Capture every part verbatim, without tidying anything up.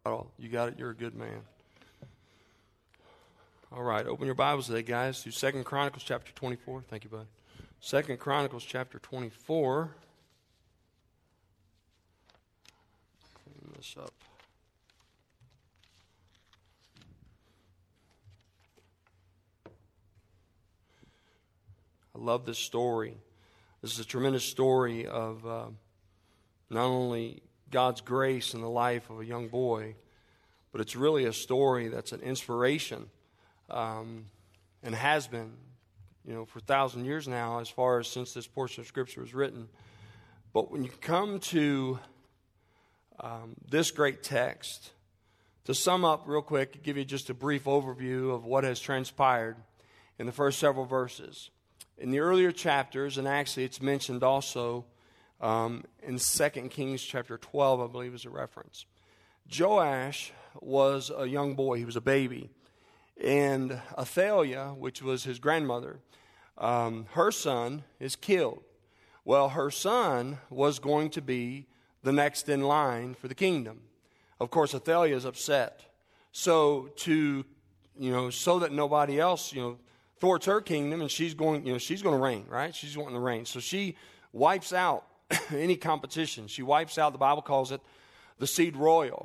You got it. You're a good man. All right. Open your Bibles today, guys, to Second Chronicles chapter twenty-four. Thank you, bud. Second Chronicles chapter twenty-four. Clean this up. I love this story. This is a tremendous story of uh, not only God's grace in the life of a young boy, but it's really a story that's an inspiration um, and has been, you know, for a thousand years now, as far as since this portion of Scripture was written. But when you come to um, this great text, to sum up real quick, give you just a brief overview of what has transpired in the first several verses. In the earlier chapters, and actually it's mentioned also um, in Second Kings chapter twelve, I believe is a reference. Joash was a young boy. He was a baby. And Athaliah, which was his grandmother, um, her son is killed. Well, her son was going to be the next in line for the kingdom. Of course, Athaliah is upset. So to, you know, so that nobody else, you know, thwarts her kingdom, and she's going, you know, she's going to reign, right? She's wanting to reign. So she wipes out any competition. She wipes out, the Bible calls it, the seed royal.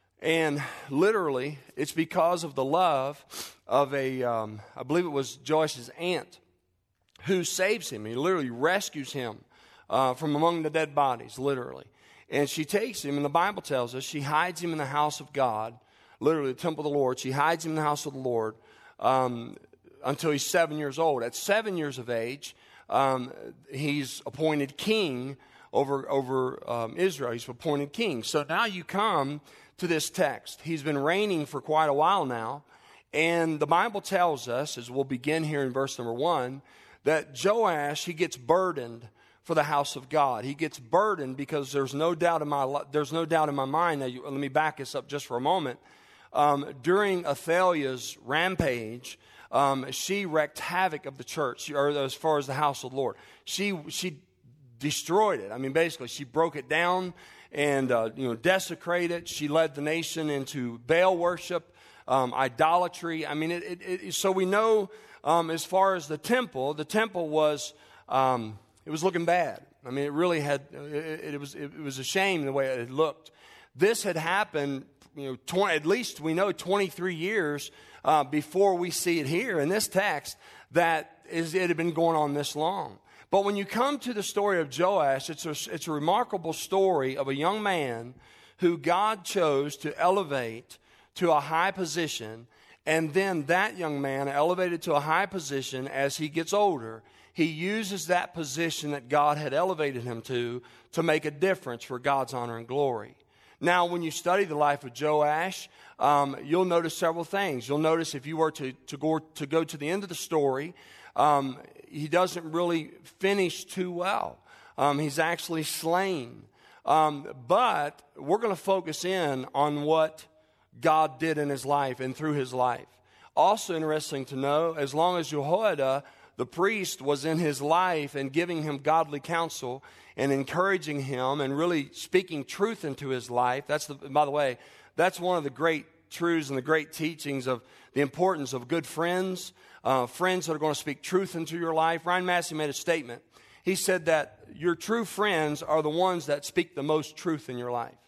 And literally, it's because of the love of a, um, I believe it was Joash's aunt, who saves him. He literally rescues him uh, from among the dead bodies, literally. And she takes him, and the Bible tells us, she hides him in the house of God, literally the temple of the Lord. She hides him in the house of the Lord um, until he's seven years old. At seven years of age, um, he's appointed king over, over um, Israel. He's appointed king. So now you come to this text. He's been reigning for quite a while now. And the Bible tells us, as we'll begin here in verse number one, that Joash, he gets burdened for the house of God. He gets burdened because there's no doubt in my there's no doubt in my mind. Now, you, let me back this up just for a moment. Um, during Athaliah's rampage, um, she wreaked havoc of the church, or as far as the house of the Lord. She she destroyed it. I mean, basically, she broke it down and uh, you know desecrated it. She led the nation into Baal worship, um, idolatry. I mean, it, it, it, so we know um, as far as the temple, the temple was um, it was looking bad. I mean, it really had. It, it was it was a shame the way it had looked. This had happened, you know, twenty, at least we know twenty-three years uh, before we see it here in this text that is it had been going on this long. But when you come to the story of Joash, it's a, it's a remarkable story of a young man who God chose to elevate to a high position. And then that young man, elevated to a high position as he gets older, he uses that position that God had elevated him to to make a difference for God's honor and glory. Now, when you study the life of Joash, um, you'll notice several things. You'll notice if you were to, to, go, to go to the end of the story, um, he doesn't really finish too well. Um, he's actually slain. Um, but we're going to focus in on what God did in his life and through his life. Also interesting to know, as long as Jehoiada, the priest, was in his life and giving him godly counsel and encouraging him and really speaking truth into his life. That's the, by the way, that's one of the great truths and the great teachings of the importance of good friends, uh, friends that are going to speak truth into your life. Ryan Massey made a statement. He said that your true friends are the ones that speak the most truth in your life.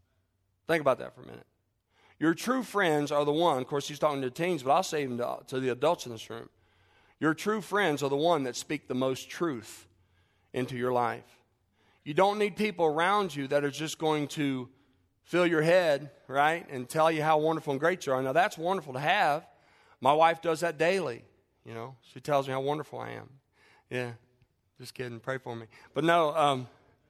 Think about that for a minute. Your true friends are the one, of course he's talking to the teens, but I'll say even to, to the adults in this room. Your true friends are the one that speak the most truth into your life. You don't need people around you that are just going to fill your head, right, and tell you how wonderful and great you are. Now, that's wonderful to have. My wife does that daily, you know. She tells me how wonderful I am. Yeah, just kidding. Pray for me. But no, um,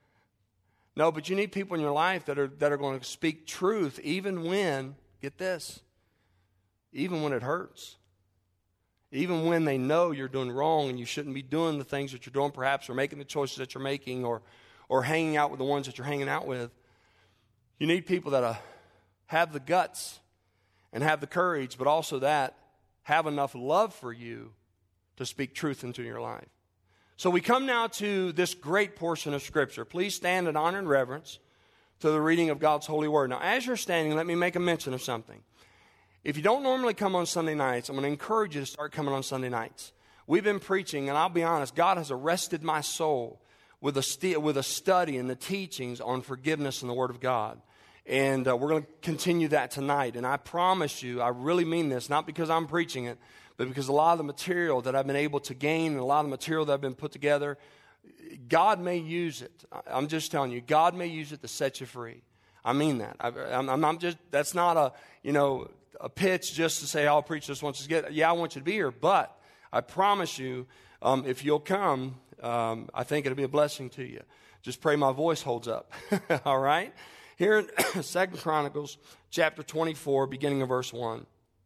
no, but you need people in your life that are that are going to speak truth even when, get this, even when it hurts. Even when they know you're doing wrong and you shouldn't be doing the things that you're doing perhaps, or making the choices that you're making, or or hanging out with the ones that you're hanging out with. You need people that uh, have the guts and have the courage, but also that have enough love for you to speak truth into your life. So we come now to this great portion of Scripture. Please stand in honor and reverence to the reading of God's holy word. Now, as you're standing, let me make a mention of something. If you don't normally come on Sunday nights, I'm going to encourage you to start coming on Sunday nights. We've been preaching, and I'll be honest, God has arrested my soul with a, st- with a study and the teachings on forgiveness in the Word of God. And uh, we're going to continue that tonight. And I promise you, I really mean this, not because I'm preaching it, but because a lot of the material that I've been able to gain and a lot of the material that I've been put together, God may use it. I'm just telling you, God may use it to set you free. I mean that. I, I'm, I'm not just, that's not a, you know, a pitch just to say, I'll preach this once. Get, yeah, I want you to be here. But I promise you, um, if you'll come, um, I think it'll be a blessing to you. Just pray my voice holds up. All right? Here in Second Chronicles chapter twenty-four, beginning of verse one.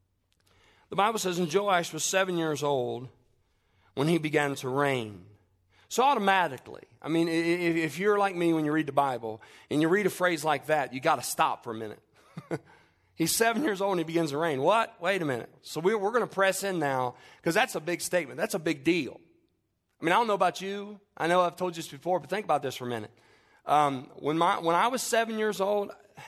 The Bible says, and Joash was seven years old when he began to reign. So automatically, I mean, if you're like me when you read the Bible, and you read a phrase like that, you got to stop for a minute. He's seven years old and he begins to reign. What? Wait a minute. So we're, we're going to press in now, because that's a big statement. That's a big deal. I mean, I don't know about you. I know I've told you this before, but think about this for a minute. Um, when my when I was seven years old,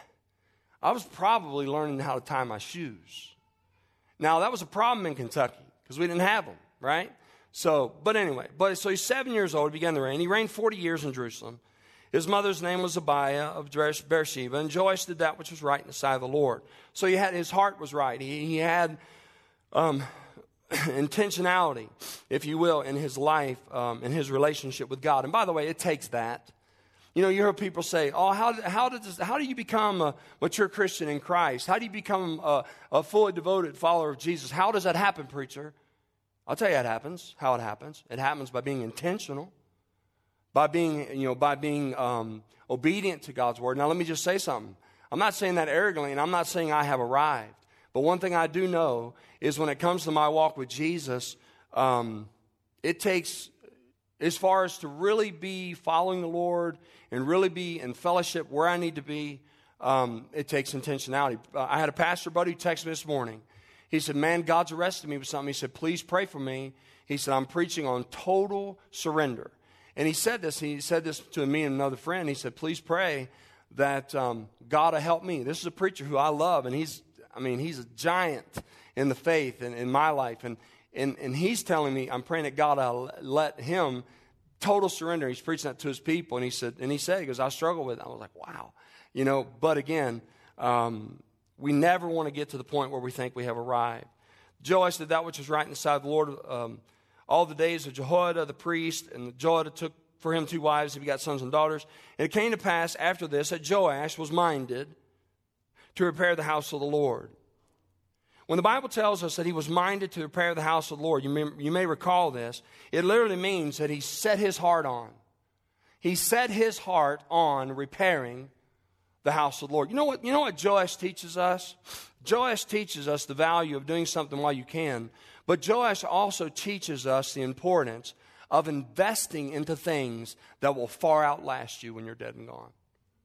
I was probably learning how to tie my shoes. Now, that was a problem in Kentucky because we didn't have them, right? So, but anyway, but so he's seven years old, he began to reign. He reigned forty years in Jerusalem. His mother's name was Abiah of Beersheba, and Joash did that which was right in the sight of the Lord. So he had, his heart was right. He, he had um, intentionality, if you will, in his life, um, in his relationship with God. And by the way, it takes that. You know, you hear people say, oh, how, how, does, how do you become a mature Christian in Christ? How do you become a, a fully devoted follower of Jesus? How does that happen, preacher? I'll tell you how it happens, how it happens. It happens by being intentional, by being, you know, by being um, obedient to God's word. Now, let me just say something. I'm not saying that arrogantly, and I'm not saying I have arrived. But one thing I do know is when it comes to my walk with Jesus, um, it takes, as far as to really be following the Lord and really be in fellowship where I need to be, um, it takes intentionality. Uh, I had a pastor buddy who texted me this morning. He said, man, God's arrested me with something. He said, please pray for me. He said, I'm preaching on total surrender. And he said this, he said this to me and another friend. He said, please pray that um, God will help me. This is a preacher who I love, and he's, I mean, he's a giant in the faith and in my life. And, and, and he's telling me, I'm praying that God will let him total surrender. He's preaching that to his people. And he said, and he said, he goes, I struggle with it. I was like, wow. You know, but again, um, we never want to get to the point where we think we have arrived. Joash did that which was right in the sight of the Lord. Um, all the days of Jehoiada the priest, and Jehoiada took for him two wives. He begot sons and daughters. And it came to pass after this that Joash was minded to repair the house of the Lord. When the Bible tells us that he was minded to repair the house of the Lord, you may, you may recall this, it literally means that he set his heart on. He set his heart on repairing the house of the Lord. You know what, you know what Joash teaches us? Joash teaches us the value of doing something while you can, but Joash also teaches us the importance of investing into things that will far outlast you when you're dead and gone.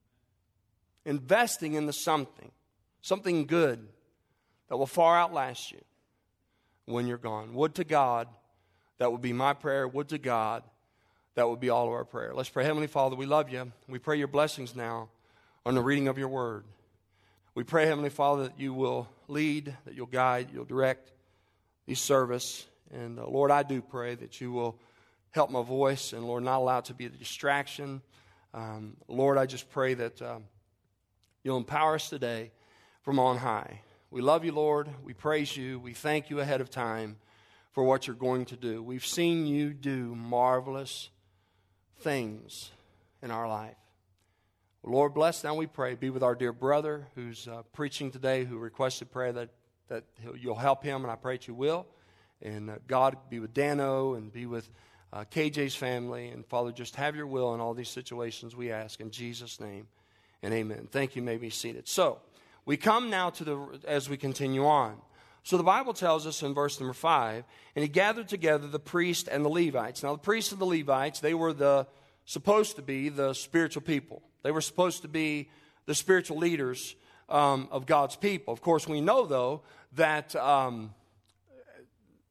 Investing into something, something good that will far outlast you when you're gone. Would to God, that would be my prayer. Would to God, that would be all of our prayer. Let's pray. Heavenly Father, we love you. We pray your blessings now on the reading of your word. We pray, Heavenly Father, that you will lead, that you'll guide, you'll direct this service. And uh, Lord, I do pray that you will help my voice and, Lord, not allow it to be a distraction. Um, Lord, I just pray that um, you'll empower us today from on high. We love you, Lord. We praise you. We thank you ahead of time for what you're going to do. We've seen you do marvelous things in our life. Lord, bless now, we pray. Be with our dear brother who's uh, preaching today, who requested prayer that, that you'll help him, and I pray that you will. And uh, God, be with Dano and be with uh, K J's family. And Father, just have your will in all these situations, we ask in Jesus' name. And amen. Thank you. You may be seated. So, we come now to the, as we continue on. So the Bible tells us in verse number five, and he gathered together the priest and the Levites. Now the priests and the Levites, they were the supposed to be the spiritual people. They were supposed to be the spiritual leaders um, of God's people. Of course, we know, though, that um,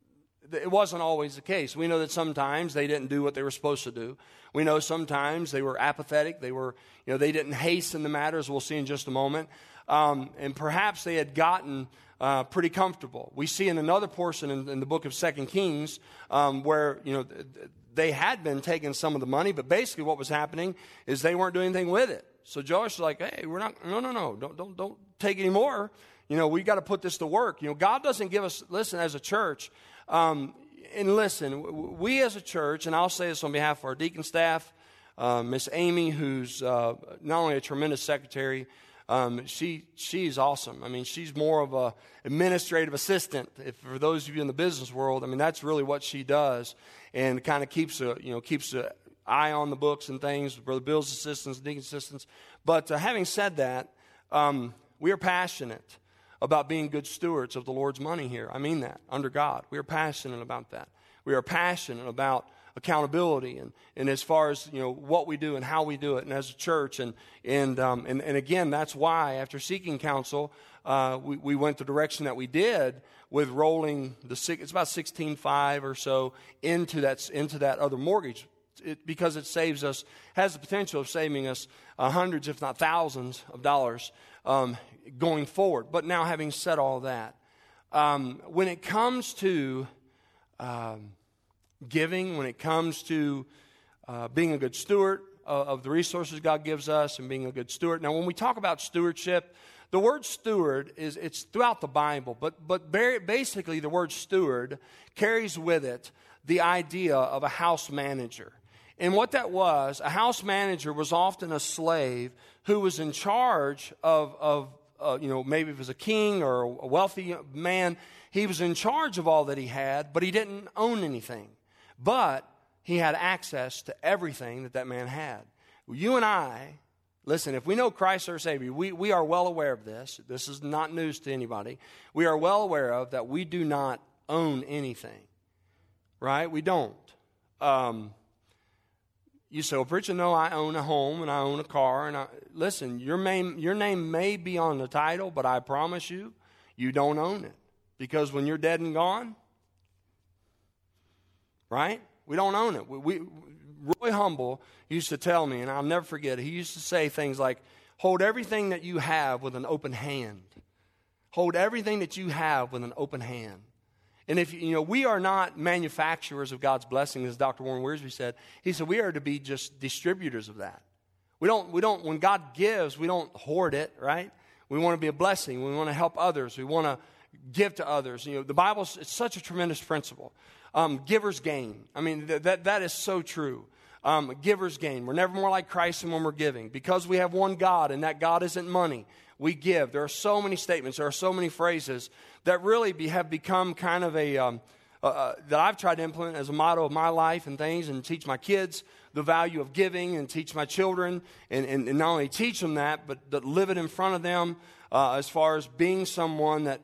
it wasn't always the case. We know that sometimes they didn't do what they were supposed to do. We know sometimes they were apathetic. They were, you know, they didn't hasten the matters. We'll see in just a moment. Um, and perhaps they had gotten uh, pretty comfortable. We see in another portion in, in the book of Second Kings um, where, you know, they had been taking some of the money, but basically what was happening is they weren't doing anything with it. So Joash was like, hey, we're not, no, no, no, don't, don't, don't take any more. You know, we got to put this to work. You know, God doesn't give us, listen, as a church, um, and listen, we as a church, and I'll say this on behalf of our deacon staff, uh, Miss Amy, who's uh, not only a tremendous secretary, um, she she's awesome. I mean, she's more of a administrative assistant. If for those of you in the business world, I mean, that's really what she does, and kind of keeps a you know keeps an eye on the books and things. Brother Bill's assistants, deacon assistants. But uh, having said that, um, we are passionate about being good stewards of the Lord's money here. I mean that, under God. We are passionate about that. We are passionate about accountability and, and as far as, you know, what we do and how we do it and as a church. And and um, and, and again, that's why after seeking counsel, uh, we, we went the direction that we did with rolling the, it's about sixteen five or so into that, into that other mortgage. It, because it saves us, has the potential of saving us uh, hundreds, if not thousands of dollars um, going forward. But now, having said all that, um, when it comes to um, giving, when it comes to uh, being a good steward of, of the resources God gives us and being a good steward. Now, when we talk about stewardship, the word steward is, it's throughout the Bible, but, but basically the word steward carries with it the idea of a house manager. And what that was, a house manager was often a slave who was in charge of, of uh, you know, maybe if it was a king or a wealthy man, he was in charge of all that he had, but he didn't own anything. But he had access to everything that that man had. You and I, listen, if we know Christ our Savior, we, we are well aware of this. This is not news to anybody. We are well aware of that we do not own anything. Right? We don't. Um, you say, well, preacher, no, I own a home and I own a car. And I, listen, your name, your name may be on the title, but I promise you, you don't own it. Because when you're dead and gone, right? We don't own it. We, we, Roy Humble used to tell me, and I'll never forget it, he used to say things like, hold everything that you have with an open hand. Hold everything that you have with an open hand. And if, you know, we are not manufacturers of God's blessing, as Doctor Warren Wiersbe said. He said we are to be just distributors of that. We don't, we don't, when God gives, we don't hoard it, right? We want to be a blessing. We want to help others. We want to give to others. You know, the Bible, it's such a tremendous principle. Um, givers gain. I mean, th- that that is so true. Um, givers gain. We're never more like Christ than when we're giving. Because we have one God, and that God isn't money. We give. There are so many statements. There are so many phrases that really be, have become kind of a, um, uh, that I've tried to implement as a motto of my life and things, and teach my kids the value of giving, and teach my children, and, and, and not only teach them that, but, but live it in front of them uh, as far as being someone that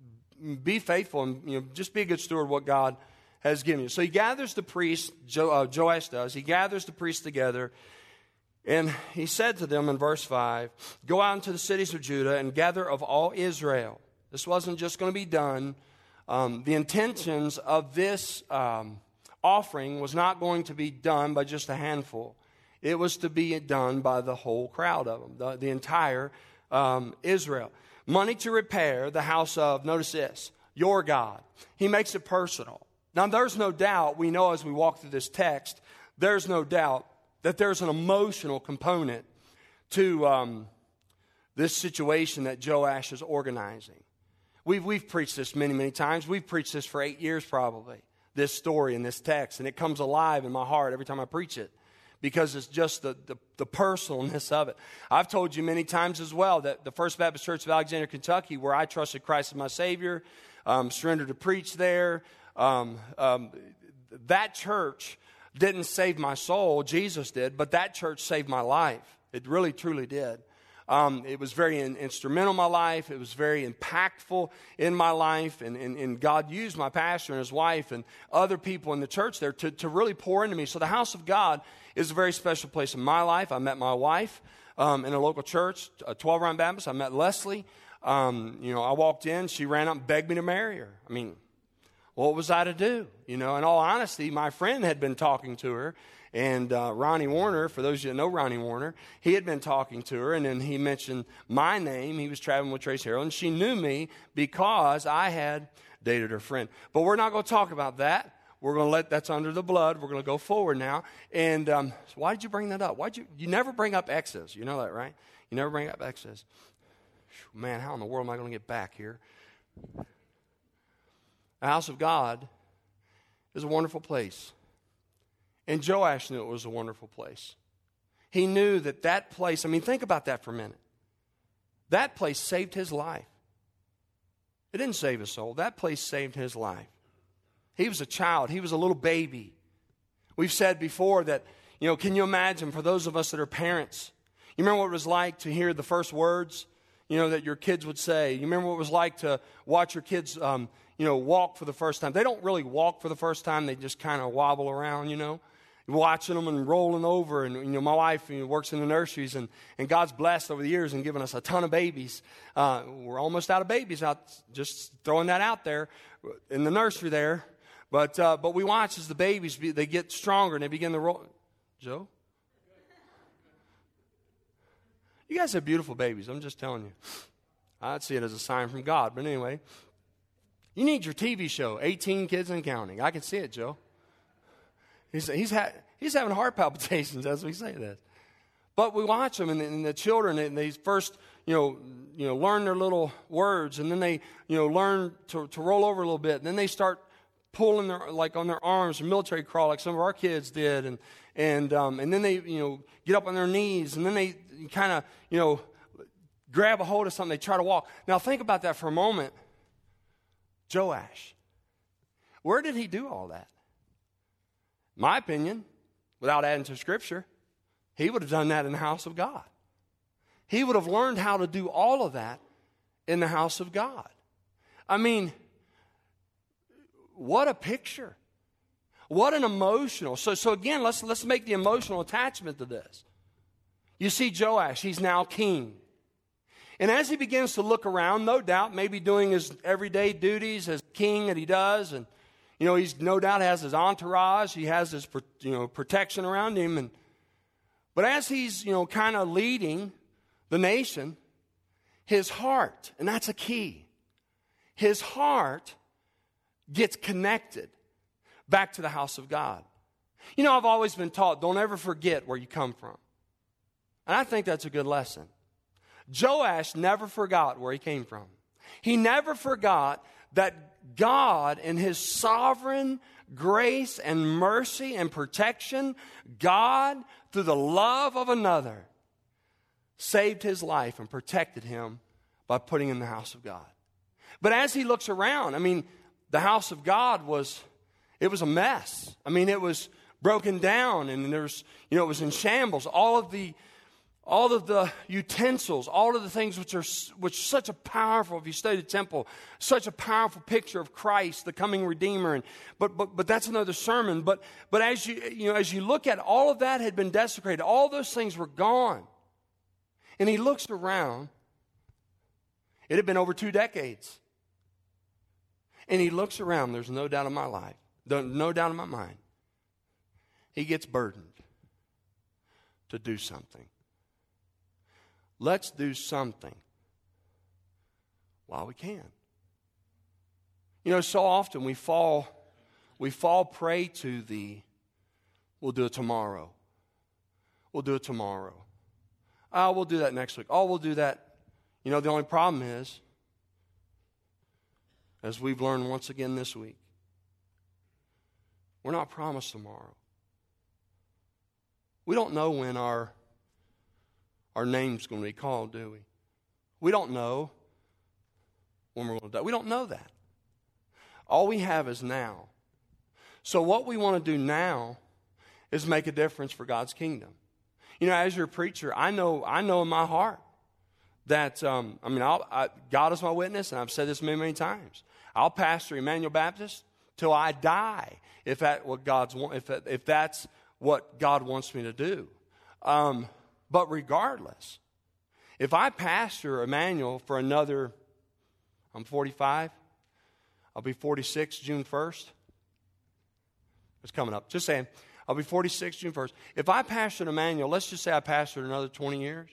be faithful and, you know, just be a good steward of what God has given you. So he gathers the priests, jo, uh, Joash does, he gathers the priests together. And he said to them in verse five, go out into the cities of Judah and gather of all Israel. This wasn't just going to be done. Um, the intentions of this um, offering was not going to be done by just a handful. It was to be done by the whole crowd of them, the, the entire um, Israel. Money to repair the house of, notice this, your God. He makes it personal. Now, there's no doubt, we know as we walk through this text, there's no doubt that there's an emotional component to um, this situation that Joash is organizing. We've, we've preached this many, many times. We've preached this for eight years probably, this story and this text. And it comes alive in my heart every time I preach it because it's just the, the, the personalness of it. I've told you many times as well that the First Baptist Church of Alexandria, Kentucky, where I trusted Christ as my Savior, um, surrendered to preach there, um, um, that church didn't save my soul. Jesus did, but that church saved my life. It really, truly did. Um, it was very in, instrumental in my life. It was very impactful in my life. And, and, and God used my pastor and his wife and other people in the church there to, to really pour into me. So the house of God is a very special place in my life. I met my wife um, in a local church, a twelve Round Baptist. I met Leslie. Um, you know, I walked in. She ran up and begged me to marry her. I mean, what was I to do? You know, in all honesty, my friend had been talking to her. And uh, Ronnie Warner, for those of you that know Ronnie Warner, he had been talking to her, and then he mentioned my name. He was traveling with Trace Harrell, and she knew me because I had dated her friend. But we're not going to talk about that. We're going to let that's under the blood. We're going to go forward now. And um, so why did you bring that up? Why did you? You never bring up exes. You know that, right? You never bring up exes. Man, how in the world am I going to get back here? The house of God is a wonderful place. And Joash knew it was a wonderful place. He knew that that place, I mean, think about that for a minute. That place saved his life. It didn't save his soul. That place saved his life. He was a child. He was a little baby. We've said before that, you know, can you imagine for those of us that are parents, you remember what it was like to hear the first words, you know, that your kids would say? You remember what it was like to watch your kids, um, you know, walk for the first time? They don't really walk for the first time. They just kind of wobble around, you know. Watching them and rolling over. And, you know, my wife you know, works in the nurseries, and, and God's blessed over the years and given us a ton of babies. Uh, we're almost out of babies, out just throwing that out there in the nursery there. But uh, but we watch as the babies, be, they get stronger and they begin to roll. Joe? You guys have beautiful babies, I'm just telling you. I'd see it as a sign from God. But anyway, you need your T V show, eighteen Kids and Counting. I can see it, Joe. He's, he's, ha- he's having heart palpitations as we say this. But we watch them, and the, and the children, and they first, you know, you know, learn their little words, and then they, you know, learn to, to roll over a little bit. And then they start pulling their, like on their arms, military crawl, like some of our kids did. And and um, and then they, you know, get up on their knees, and then they kind of, you know, grab a hold of something. They try to walk. Now think about that for a moment. Joash, where did he do all that? My opinion, without adding to Scripture, he would have done that in the house of God. He would have learned how to do all of that in the house of God. I mean, what a picture. What an emotional. So, so again, let's, let's make the emotional attachment to this. You see Joash, he's now king. And as he begins to look around, no doubt, maybe doing his everyday duties as king that he does, and you know, he's no doubt has his entourage. He has his, you know, protection around him. And but as he's, you know, kind of leading the nation, his heart, and that's a key, his heart gets connected back to the house of God. You know, I've always been taught, don't ever forget where you come from. And I think that's a good lesson. Joash never forgot where he came from. He never forgot that God, in his sovereign grace and mercy and protection, God, through the love of another, saved his life and protected him by putting him in the house of God. But as he looks around, I mean, the house of God was, it was a mess. I mean, it was broken down, and there's, you know, it was in shambles. All of the All of the utensils, all of the things which are which such a powerful, if you study the temple, such a powerful picture of Christ, the coming Redeemer. And but but but that's another sermon. But but as you you know as you look at all of that had been desecrated, all those things were gone. And he looks around. It had been over two decades. And he looks around. There's no doubt in my life, no doubt in my mind. He gets burdened to do something. Let's do something while we can. You know, so often we fall, we fall prey to the, we'll do it tomorrow. We'll do it tomorrow. Oh, we'll do that next week. Oh, we'll do that. You know, the only problem is, as we've learned once again this week, we're not promised tomorrow. We don't know when our Our name's going to be called, do we? We don't know when we're going to die. We don't know that. All we have is now. So what we want to do now is make a difference for God's kingdom. You know, as your preacher, I know I know in my heart that, um, I mean, I'll, I, God is my witness, and I've said this many, many times. I'll pastor Emmanuel Baptist till I die if that what God's if if that's what God wants me to do. Um But regardless, if I pastor Emmanuel for another, I'm forty-five, I'll be forty-six June first. It's coming up. Just saying. I'll be forty-six June first. If I pastored Emmanuel, let's just say I pastored another twenty years.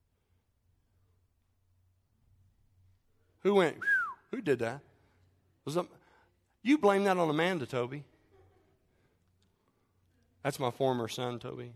Who went, who did that? Was it, you blame that on Amanda, Toby. That's my former son, Toby.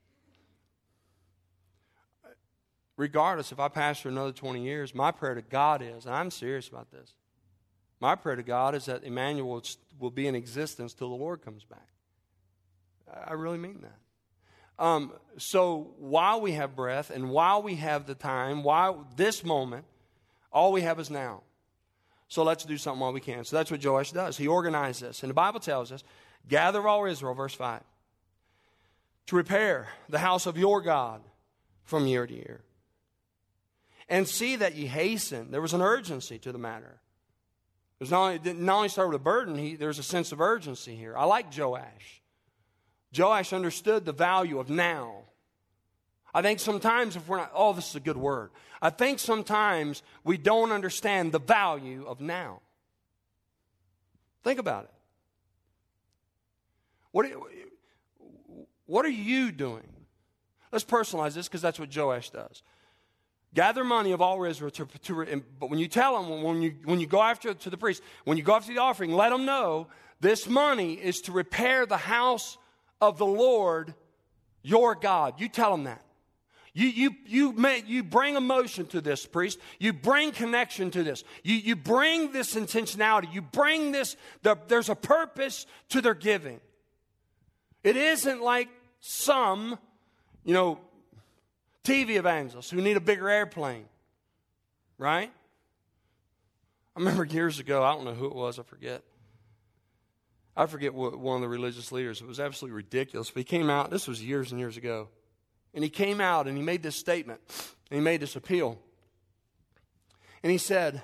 Regardless, if I pastor another twenty years, my prayer to God is, and I'm serious about this, my prayer to God is that Emmanuel will, will be in existence till the Lord comes back. I really mean that. Um, so while we have breath and while we have the time, while this moment, all we have is now. So let's do something while we can. So that's what Joash does. He organized this. And the Bible tells us, gather all Israel, verse five, to repair the house of your God from year to year. And see that ye hasten. There was an urgency to the matter. It was not only, it didn't not only start with a burden, he, there's a sense of urgency here. I like Joash. Joash understood the value of now. I think sometimes if we're not, oh, this is a good word. I think sometimes we don't understand the value of now. Think about it. What are, what are you doing? Let's personalize this because that's what Joash does. Gather money of all Israel, to, to, but when you tell them, when you, when you go after to the priest, when you go after the offering, let them know this money is to repair the house of the Lord your God. You tell them that. You, you, you, may, you bring emotion to this, priest. You bring connection to this. You, you bring this intentionality. You bring this, the, there's a purpose to their giving. It isn't like some, you know, T V evangelists who need a bigger airplane, right? I remember years ago, I don't know who it was, I forget. I forget what one of the religious leaders, it was absolutely ridiculous, but he came out, this was years and years ago, and he came out and he made this statement, and he made this appeal. And he said,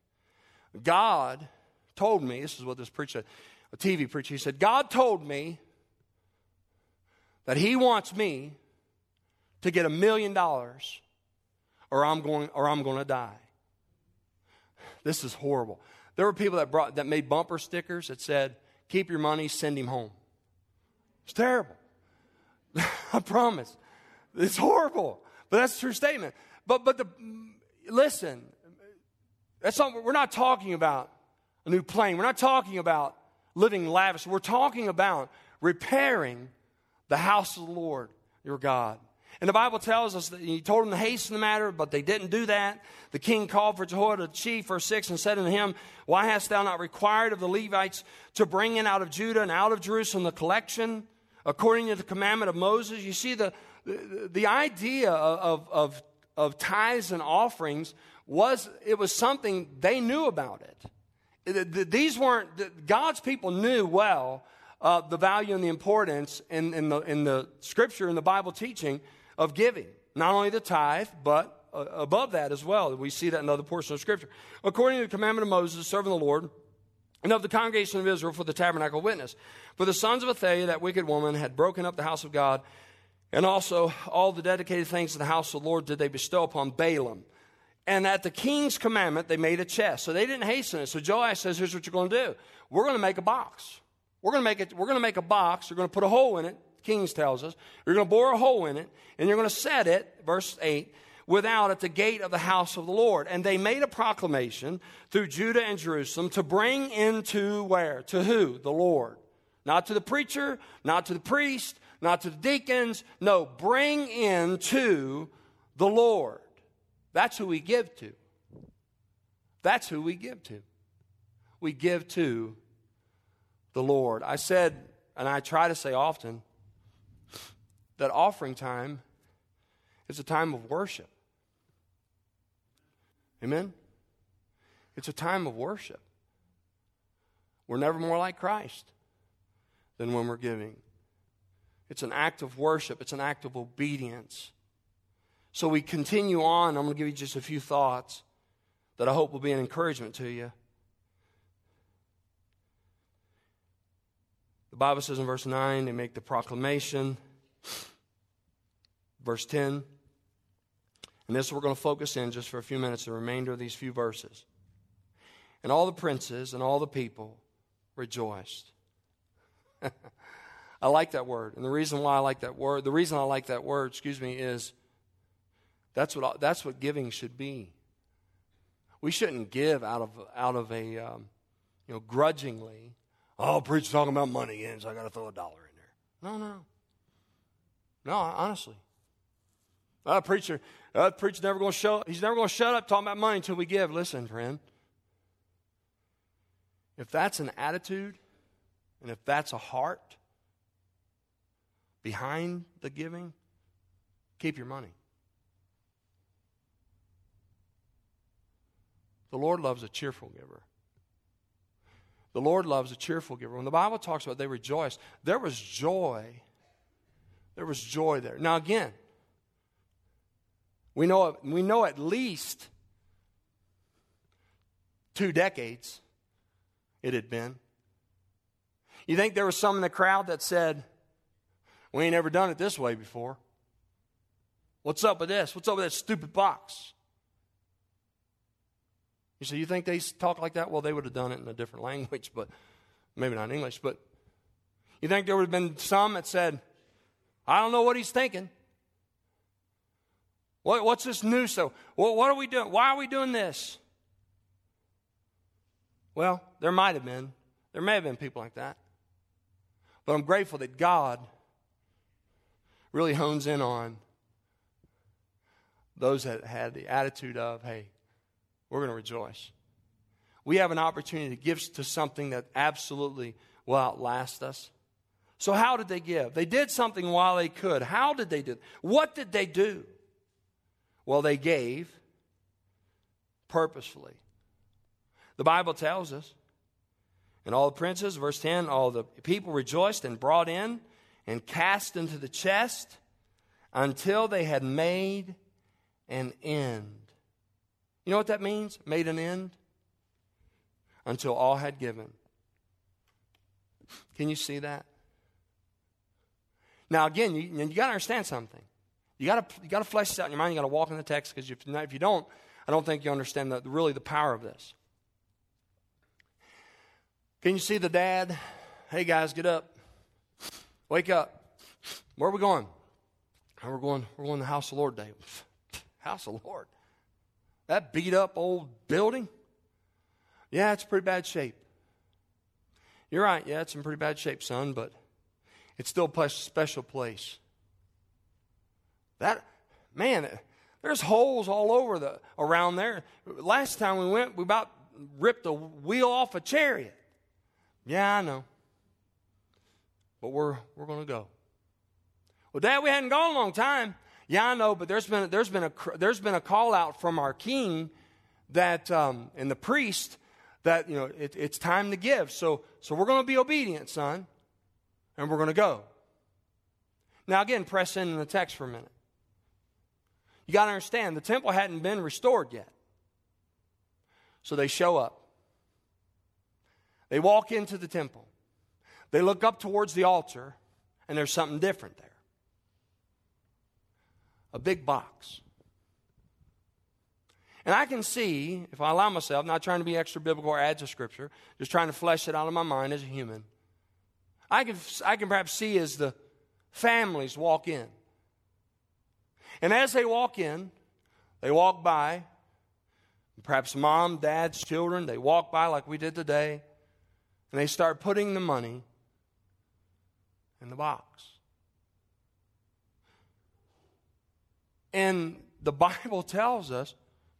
God told me, this is what this preacher, a T V preacher, he said, God told me that he wants me to get a million dollars or I'm going or I'm going to die. This is horrible. There were people that brought that made bumper stickers that said, keep your money, send him home. It's terrible. I promise. It's horrible. But that's a true statement. But but the listen, that's not, we're not talking about a new plane. We're not talking about living lavish. We're talking about repairing the house of the Lord, your God. And the Bible tells us that he told them to hasten the matter, but they didn't do that. The king called for Jehoiada the chief, verse six, and said unto him, why hast thou not required of the Levites to bring in out of Judah and out of Jerusalem the collection according to the commandment of Moses? You see, the the, the idea of, of, of tithes and offerings was, it was something they knew about it. These weren't, God's people knew well uh, the value and the importance in, in, the, in the scripture and the Bible teaching of giving. Not only the tithe, but uh, above that as well. We see that in another portion of Scripture. According to the commandment of Moses, serving the Lord, and of the congregation of Israel for the tabernacle witness. For the sons of Athaliah, that wicked woman, had broken up the house of God, and also all the dedicated things of the house of the Lord did they bestow upon Balaam. And at the king's commandment, they made a chest. So they didn't hasten it. So Joash says, here's what you're going to do. We're going to make a box. We're going to make it. We're going to make a box. You're going to put a hole in it. Kings tells us. You're going to bore a hole in it, and you're going to set it, verse eight, without at the gate of the house of the Lord. And they made a proclamation through Judah and Jerusalem to bring into where? To who? The Lord. Not to the preacher, not to the priest, not to the deacons. No, bring in to the Lord. That's who we give to. That's who we give to. We give to the Lord. I said, and I try to say often, that offering time is a time of worship. Amen? It's a time of worship. We're never more like Christ than when we're giving. It's an act of worship. It's an act of obedience. So we continue on. I'm going to give you just a few thoughts that I hope will be an encouragement to you. The Bible says in verse nine, they make the proclamation. Verse ten. And this we're going to focus in just for a few minutes, the remainder of these few verses. And all the princes and all the people rejoiced. I like that word. And the reason why I like that word, the reason I like that word, excuse me, is that's what that's what giving should be. We shouldn't give out of out of a um, you know grudgingly. Oh, preacher's talking about money again, so I got to throw a dollar in there. No, no, no. No, honestly, a preacher, a preacher's never going to show. He's never going to shut up talking about money until we give. Listen, friend. If that's an attitude, and if that's a heart behind the giving, keep your money. The Lord loves a cheerful giver. The Lord loves a cheerful giver. When the Bible talks about they rejoiced, there was joy. There was joy there. Now again, we know we know at least two decades it had been. You think there was some in the crowd that said, "We ain't ever done it this way before. What's up with this? What's up with that stupid box?" You say, you think they talk like that? Well, they would have done it in a different language, but maybe not English. But you think there would have been some that said, "I don't know what he's thinking. What, what's this new stuff? What, what are we doing? Why are we doing this?" Well, there might have been. There may have been people like that. But I'm grateful that God really hones in on those that had the attitude of, hey, we're going to rejoice. We have an opportunity to give to something that absolutely will outlast us. So how did they give? They did something while they could. How did they do it? What did they do? Well, they gave purposefully. The Bible tells us, and all the princes, verse ten, all the people rejoiced and brought in and cast into the chest until they had made an end. You know what that means? Made an end? Until all had given. Can you see that? Now again, you, you got to understand something. You got to you got to flesh this out in your mind. You got to walk in the text, because if, if you don't, I don't think you understand the, really the power of this. Can you see the dad? Hey guys, get up. Wake up. Where are we going? Oh, we're going, we're going to the house of the Lord day. House of the Lord. That beat up old building? Yeah, it's in pretty bad shape. You're right. Yeah, it's in pretty bad shape, son, but it's still a special place. That, man, there's holes all over the around there. Last time we went, we about ripped a wheel off a chariot. Yeah, I know. But we're we're going to go. Well, Dad, we hadn't gone a long time. Yeah, I know, but there's been there's been a there's been a call out from our king that um, and the priest that you know it, it's time to give. So so we're going to be obedient, son, and we're going to go. Now again, press in in the text for a minute. You got to understand the temple hadn't been restored yet, so they show up. They walk into the temple. They look up towards the altar, and there's something different there. A big box. And I can see, if I allow myself, not trying to be extra biblical or add to Scripture, just trying to flesh it out of my mind as a human. I can, I can perhaps see as the families walk in. And as they walk in, they walk by, perhaps mom, dad's children, they walk by like we did today, and they start putting the money in the box. And the Bible tells us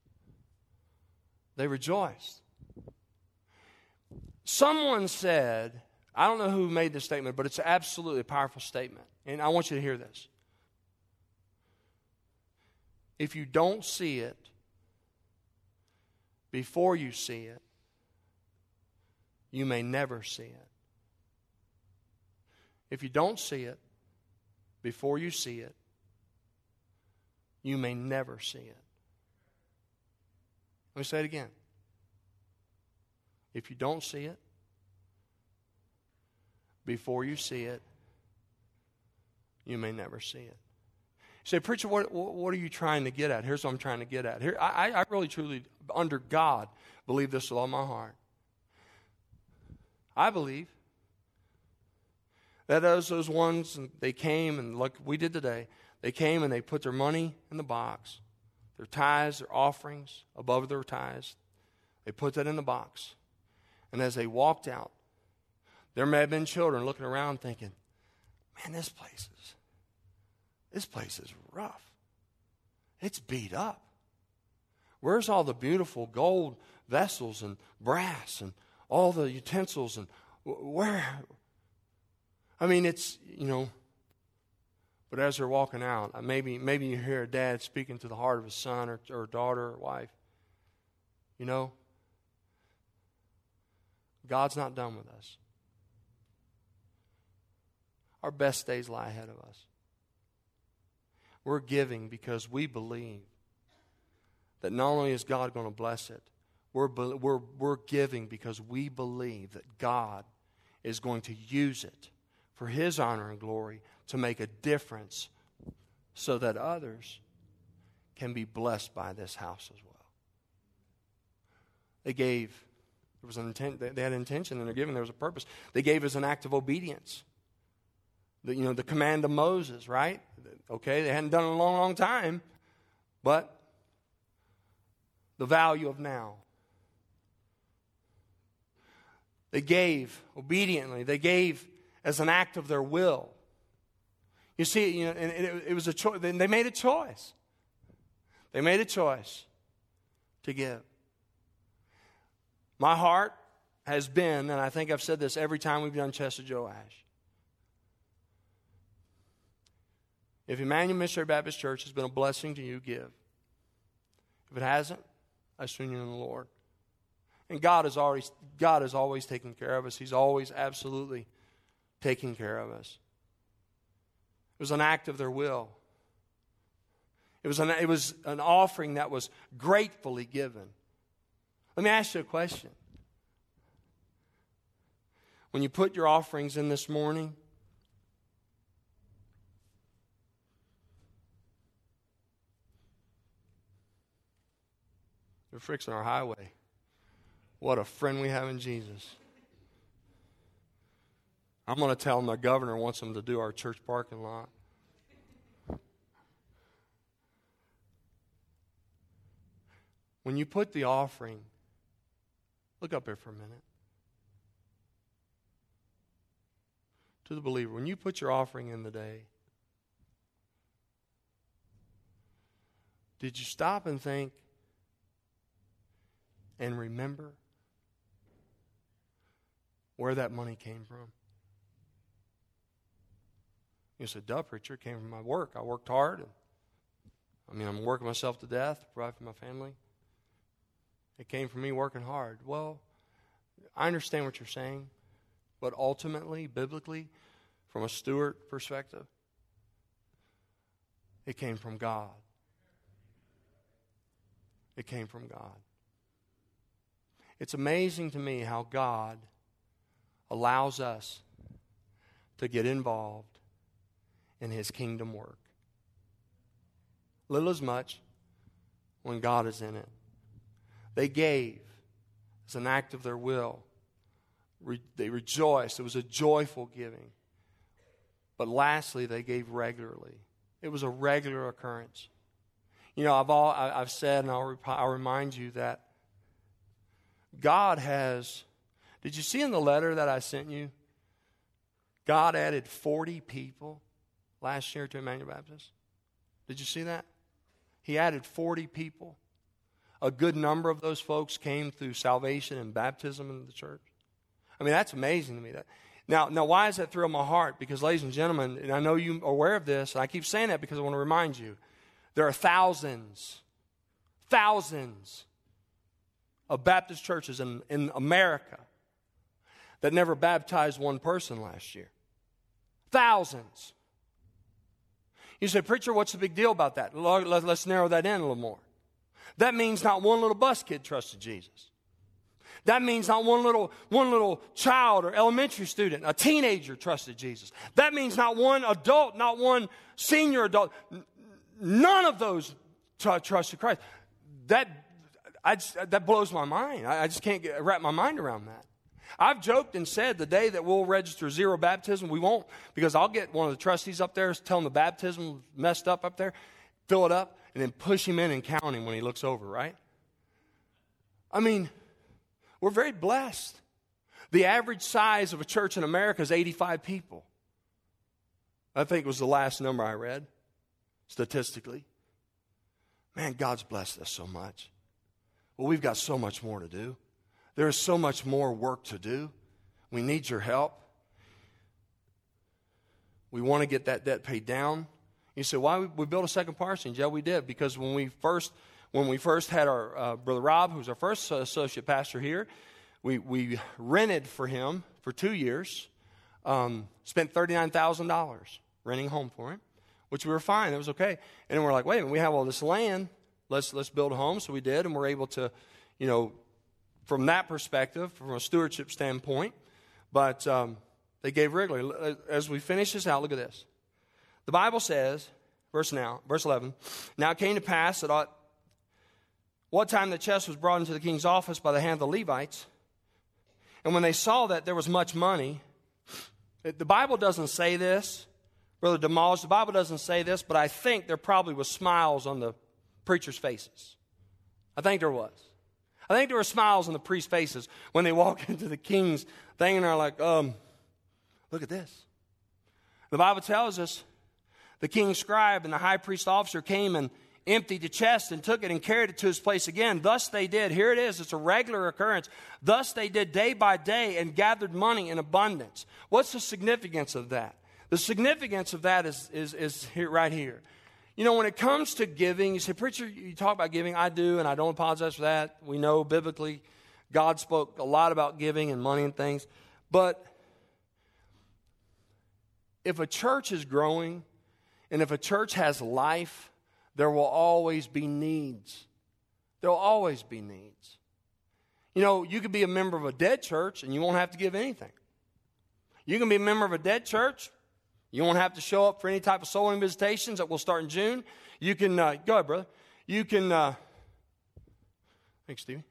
they rejoiced. Someone said, I don't know who made this statement, but it's absolutely a powerful statement. And I want you to hear this. If you don't see it before you see it, you may never see it. If you don't see it before you see it, you may never see it. Let me say it again. If you don't see it before you see it, you may never see it. say, preacher, what, what are you trying to get at? Here's what I'm trying to get at. Here, I, I really, truly, under God, believe this with all my heart. I believe that as those ones, they came and like we did today, they came and they put their money in the box, their tithes, their offerings above their tithes. They put that in the box. And as they walked out, there may have been children looking around thinking, man, this place is, this place is rough. It's beat up. Where's all the beautiful gold vessels and brass and all the utensils and where? I mean, it's, you know, but as they're walking out, maybe maybe you hear a dad speaking to the heart of his son or, or daughter or wife. You know, God's not done with us. Our best days lie ahead of us. We're giving because we believe that not only is God going to bless it, we're, we're, we're giving because we believe that God is going to use it for His honor and glory to make a difference so that others can be blessed by this house as well. They gave, there was an intent, they had intention in their giving, there was a purpose. They gave as an act of obedience. The, you know, the command of Moses, right? Okay, they hadn't done it in a long, long time, but the value of now. They gave obediently. They gave as an act of their will. You see, you know, and it, it was a choice. They made a choice. They made a choice to give. My heart has been, and I think I've said this every time we've done Chester Joash. If Emmanuel Missionary Baptist Church has been a blessing to you, give. If it hasn't, I assume you're in the Lord. And God is always God is always taking care of us. He's always absolutely taking care of us. It was an act of their will. It was an, it was an offering that was gratefully given. Let me ask you a question. When you put your offerings in this morning, they're fixing our highway. What a friend we have in Jesus. I'm going to tell them the governor wants them to do our church parking lot. When you put the offering, look up here for a minute. To the believer, when you put your offering in the day, did you stop and think and remember where that money came from? You said, duh, preacher, it came from my work. I worked hard. And, I mean, I'm working myself to death to provide for my family. It came from me working hard. Well, I understand what you're saying, but ultimately, biblically, from a steward perspective, it came from God. It came from God. It's amazing to me how God allows us to get involved in His kingdom work. Little as much when God is in it. They gave as an act of their will. Re- they rejoiced. It was a joyful giving. But lastly, they gave regularly. It was a regular occurrence. You know, I've all I, I've said, and I'll, rep- I'll remind you that God has. Did you see in the letter that I sent you? God added forty people last year to Emmanuel Baptist. Did you see that? He added forty people. A good number of those folks came through salvation and baptism in the church. I mean, that's amazing to me. That now, now, why is that thrill my heart? Because, ladies and gentlemen, and I know you're aware of this, and I keep saying that because I want to remind you, there are thousands, thousands of Baptist churches in, in America that never baptized one person last year. Thousands. You say, preacher, what's the big deal about that? Let's narrow that in a little more. That means not one little bus kid trusted Jesus. That means not one little, one little child or elementary student, a teenager trusted Jesus. That means not one adult, not one senior adult. none of those tr- trusted Christ. That I just, that blows my mind. I, I just can't get, wrap my mind around that. I've joked and said the day that we'll register zero baptism, we won't, because I'll get one of the trustees up there, tell him the baptism messed up up there, fill it up, and then push him in and count him when he looks over, right? I mean, we're very blessed. The average size of a church in America is eighty-five people. I think was the last number I read, statistically. Man, God's blessed us so much. Well, we've got so much more to do. There is so much more work to do. We need your help. We want to get that debt paid down. You say, why we built a second parsonage? Yeah, we did, because when we first when we first had our uh, brother Rob, who's our first associate pastor here, we we rented for him for two years. Um, spent thirty-nine thousand dollars renting a home for him, which we were fine. It was okay. And then we're like, wait a minute, we have all this land. Let's let's build a home. So we did, and we're able to, you know, from that perspective, from a stewardship standpoint. But um, they gave regularly. As we finish this out, look at this. The Bible says, verse now, verse eleven, now it came to pass that at what time the chest was brought into the king's office by the hand of the Levites, and when they saw that there was much money, the Bible doesn't say this, Brother Demolish, the Bible doesn't say this, but I think there probably was smiles on the preachers' faces. I think there was. I think there were smiles on the priests' faces when they walk into the king's thing and they're like, um, look at this. The Bible tells us the king's scribe and the high priest officer came and emptied the chest and took it and carried it to his place again. Thus they did. Here it is. It's a regular occurrence. Thus they did day by day and gathered money in abundance. What's the significance of that? The significance of that is, is, is here, right here. You know, when it comes to giving, you say, preacher, you talk about giving. I do, and I don't apologize for that. We know biblically God spoke a lot about giving and money and things. But if a church is growing and if a church has life, there will always be needs. There will always be needs. You know, you could be a member of a dead church and you won't have to give anything. You can be a member of a dead church. You won't have to show up for any type of soul winning visitations that will start in June. You can, uh, go ahead, brother. You can, uh, thanks, Stevie.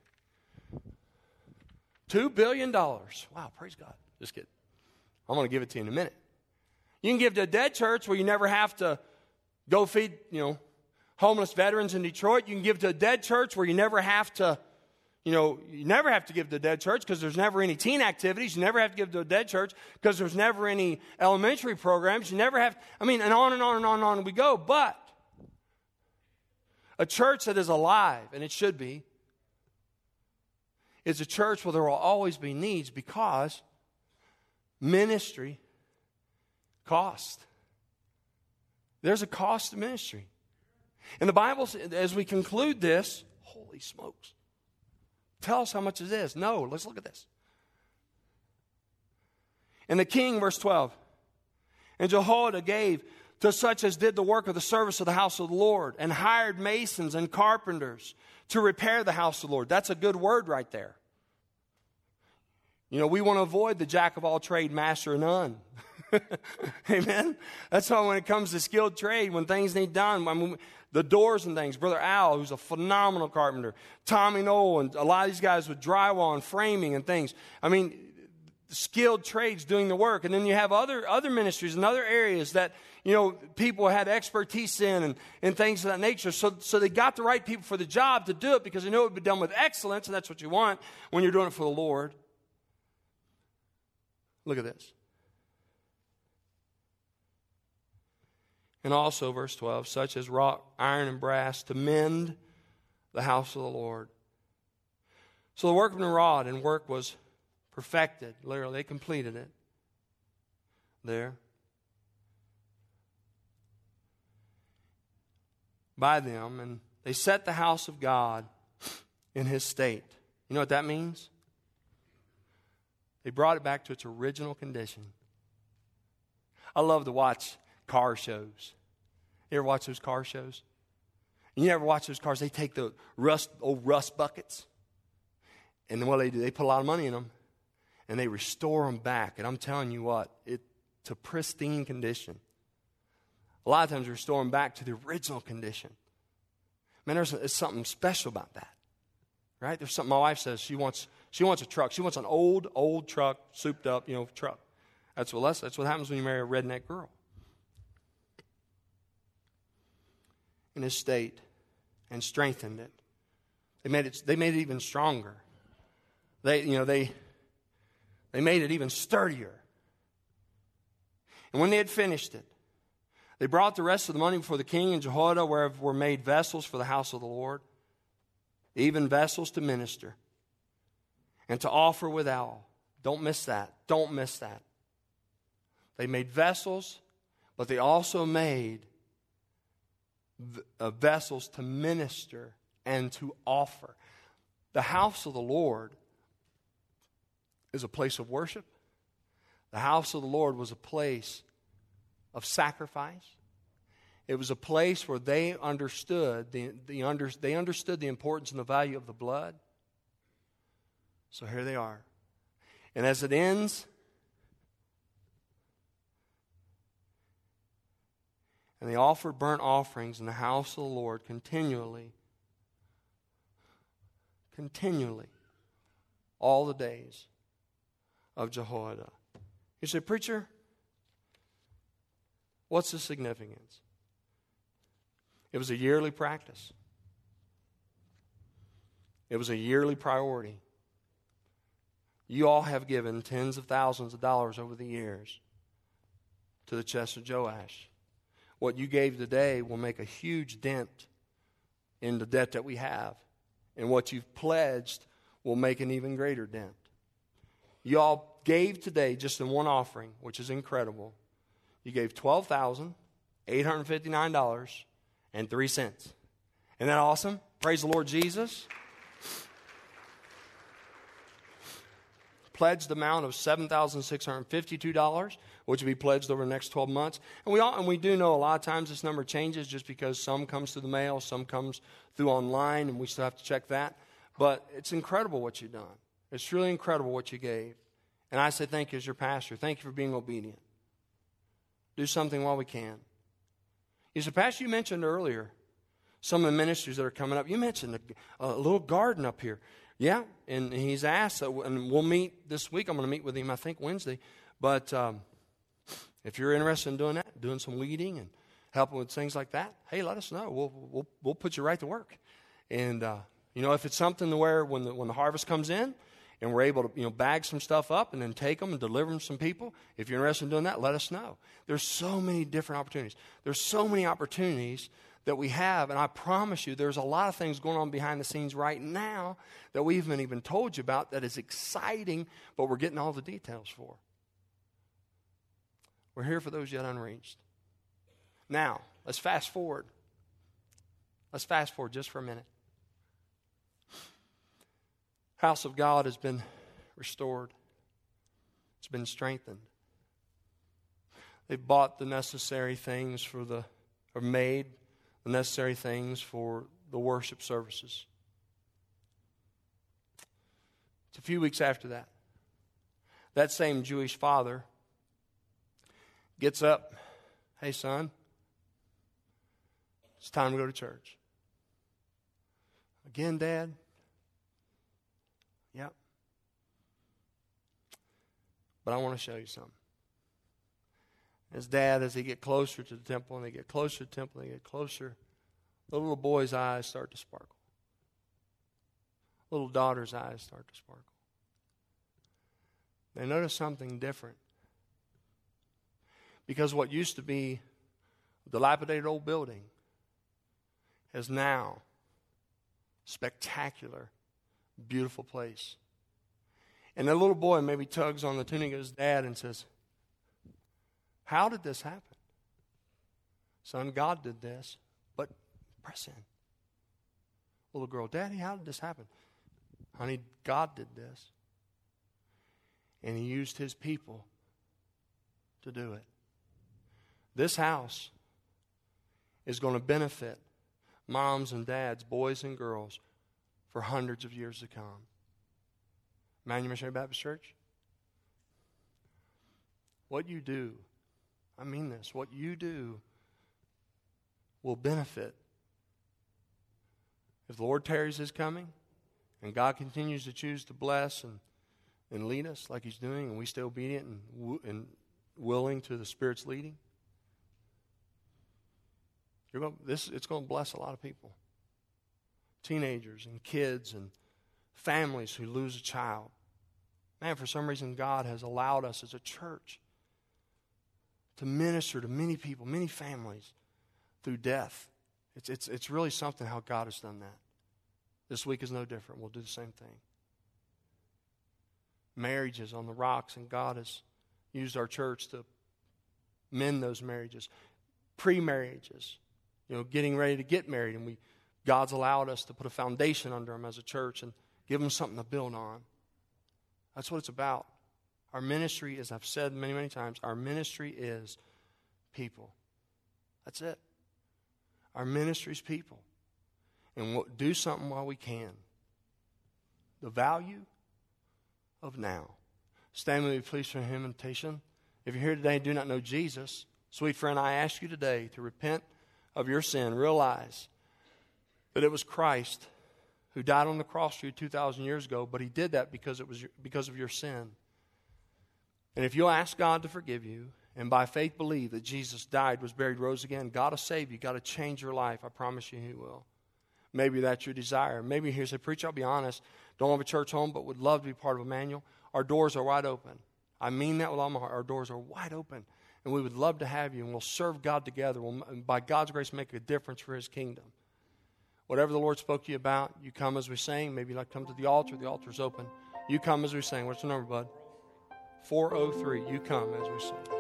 Two billion dollars. Wow, praise God. Just kidding. I'm going to give it to you in a minute. You can give to a dead church where you never have to go feed, you know, homeless veterans in Detroit. You can give to a dead church where you never have to, you know, you never have to give to a dead church because there's never any teen activities. You never have to give to a dead church because there's never any elementary programs. You never have, I mean, and on and on and on and on we go. But a church that is alive, and it should be, is a church where there will always be needs because ministry costs. There's a cost to ministry. And the Bible, as we conclude this, holy smokes. Tell us how much it is. No, let's look at this. And the king, verse twelve, and Jehoiada gave to such as did the work of the service of the house of the Lord, and hired masons and carpenters to repair the house of the Lord. That's a good word right there. You know, we want to avoid the jack of all trade, master of none. Amen? That's why when it comes to skilled trade, when things need done, I mean, the doors and things, Brother Al, who's a phenomenal carpenter, Tommy Knoll, and a lot of these guys with drywall and framing and things. I mean, skilled trades doing the work. And then you have other other ministries and other areas that, you know, people had expertise in and, and things of that nature. So, so they got the right people for the job to do it because they know it would be done with excellence, and that's what you want when you're doing it for the Lord. Look at this. And also, verse twelve, such as wrought iron and brass to mend the house of the Lord. So the workman wrought, and work was perfected. Literally, they completed it. There. By them, and they set the house of God in his state. You know what that means? They brought it back to its original condition. I love to watch car shows. You ever watch those car shows? And you ever watch those cars? They take the rust, old rust buckets, and then what they do, they put a lot of money in them, and they restore them back. And I'm telling you what, it to pristine condition. A lot of times we restore them back to the original condition. Man, there's, there's something special about that, right? There's something my wife says she wants. She wants a truck. She wants an old, old truck, souped up, you know, truck. That's what that's, that's what happens when you marry a redneck girl. In his state, and strengthened it. They made it. They made it even stronger. They, you know, they they made it even sturdier. And when they had finished it, they brought the rest of the money before the king and Jehoiada, where were made vessels for the house of the Lord, even vessels to minister and to offer withal. Don't miss that. Don't miss that. They made vessels, but they also made v- uh, vessels to minister and to offer. The house of the Lord is a place of worship. The house of the Lord was a place of sacrifice. It was a place where they understood the, the under, they understood the importance and the value of the blood. So here they are. And as it ends, and they offered burnt offerings in the house of the Lord continually, continually, all the days of Jehoiada. You say, preacher, what's the significance? It was a yearly practice. It was a yearly priority. You all have given tens of thousands of dollars over the years to the chest of Joash. What you gave today will make a huge dent in the debt that we have. And what you've pledged will make an even greater dent. You all gave today just in one offering, which is incredible. You gave twelve thousand eight hundred fifty-nine dollars and three cents. Isn't that awesome? Praise the Lord Jesus. Pledged amount of seven thousand six hundred fifty-two dollars, which will be pledged over the next twelve months. And we all, and we do know a lot of times this number changes just because some comes through the mail, some comes through online, and we still have to check that. But it's incredible what you've done. It's really incredible what you gave. And I say thank you as your pastor. Thank you for being obedient. Do something while we can. You said, Pastor, you mentioned earlier some of the ministries that are coming up. You mentioned a, a little garden up here. Yeah, and he's asked, and we'll meet this week. I'm going to meet with him, I think, Wednesday. But um, if you're interested in doing that, doing some weeding and helping with things like that, hey, let us know. We'll we'll, we'll put you right to work. And, uh, you know, if it's something to where when the, when the harvest comes in and we're able to, you know, bag some stuff up and then take them and deliver them to some people, if you're interested in doing that, let us know. There's so many different opportunities. There's so many opportunities that we have, and I promise you there's a lot of things going on behind the scenes right now that we haven't even told you about that is exciting, but we're getting all the details for. We're here for those yet unreached. Now, let's fast forward. Let's fast forward just for a minute. House of God has been restored. It's been strengthened. They've bought the necessary things for the, or made the necessary things for the worship services. It's a few weeks after that. That same Jewish father gets up. Hey, son, it's time to go to church. Again, Dad? Yep. But I want to show you something. His dad, as they get closer to the temple, and they get closer to the temple, and they get closer, the little boy's eyes start to sparkle. Little daughter's eyes start to sparkle. They notice something different. Because what used to be a dilapidated old building is now a spectacular, beautiful place. And the little boy maybe tugs on the tunic of his dad and says, how did this happen? Son, God did this, but press in. Little girl, Daddy, how did this happen? Honey, God did this. And he used his people to do it. This house is going to benefit moms and dads, boys and girls, for hundreds of years to come. Emmanuel Missionary Baptist Church, what you do, I mean this, what you do will benefit. If the Lord tarries His coming, and God continues to choose to bless and, and lead us like He's doing, and we stay obedient and, w- and willing to the Spirit's leading, you're going, this, it's going to bless a lot of people. Teenagers and kids and families who lose a child. Man, for some reason, God has allowed us as a church to minister to many people, many families through death. It's, it's, it's really something how God has done that. This week is no different. We'll do the same thing. Marriages on the rocks, and God has used our church to mend those marriages. Pre-marriages, you know, getting ready to get married, and we God's allowed us to put a foundation under them as a church and give them something to build on. That's what it's about. Our ministry, as I've said many, many times, our ministry is people. That's it. Our ministry is people. And we'll do something while we can. The value of now. Stand with me, please, for an invitation. If you're here today and do not know Jesus, sweet friend, I ask you today to repent of your sin. Realize that it was Christ who died on the cross for you two thousand years ago, but He did that because it was your, because of your sin. And if you'll ask God to forgive you, and by faith believe that Jesus died, was buried, rose again, God will save you. God will change your life. I promise you He will. Maybe that's your desire. Maybe you're here say, preacher, I'll be honest, don't have a church home, but would love to be part of Emmanuel. Our doors are wide open. I mean that with all my heart. Our doors are wide open. And we would love to have you, and we'll serve God together. We'll, by God's grace, make a difference for His kingdom. Whatever the Lord spoke to you about, you come as we sing. Maybe you'd like to come to the altar. The altar's open. You come as we sing. What's the number, bud? four oh three. You come as we sing.